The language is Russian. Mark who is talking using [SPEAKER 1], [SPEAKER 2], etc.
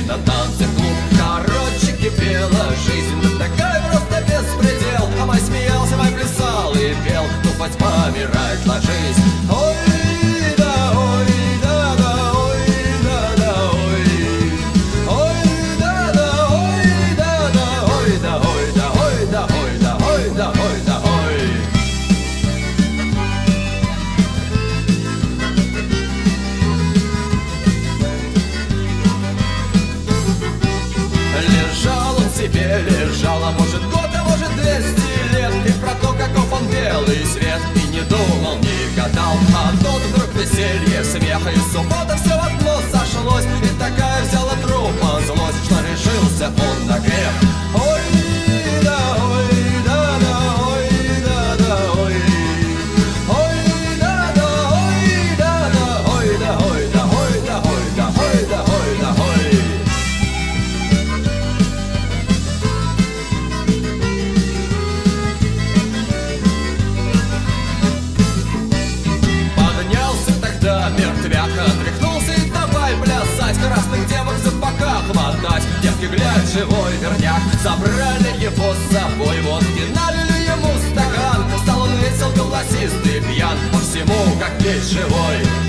[SPEAKER 1] на танцы клуб. Короче, кипела жизнь, да такая просто беспредел. А май смеялся, май плясал и пел: тупость помирает, ложись. Ой, да, ой, да, да, ой, да, да, ой. Ой, да, да, ой, да, да, ой, да, ой, да, ой, да, ой, да, ой, да, ой, да, ой. Лежал он себе, лежал, а может год, а может 200 лет. И про то, каков он белый свет, и не думал, не гадал. А тут вдруг веселье, смех и суббота, все в одно сошлось. И такая взяла трупа злость, что решился он на грех. Ой, да, ой, да, да, ой, да, да, ой. Ой, да, да, ой, да, да, ой, да, ой, да, ой, да, ой, да, ой, да, ой, да, ой. Мертвяк отряхнулся и давай плясать, красных девок за бока хватать. Девки, глядь, живой верняк, забрали его с собой, водки налили ему стакан. Стал он весел, голосистый, пьян, по всему как весь живой.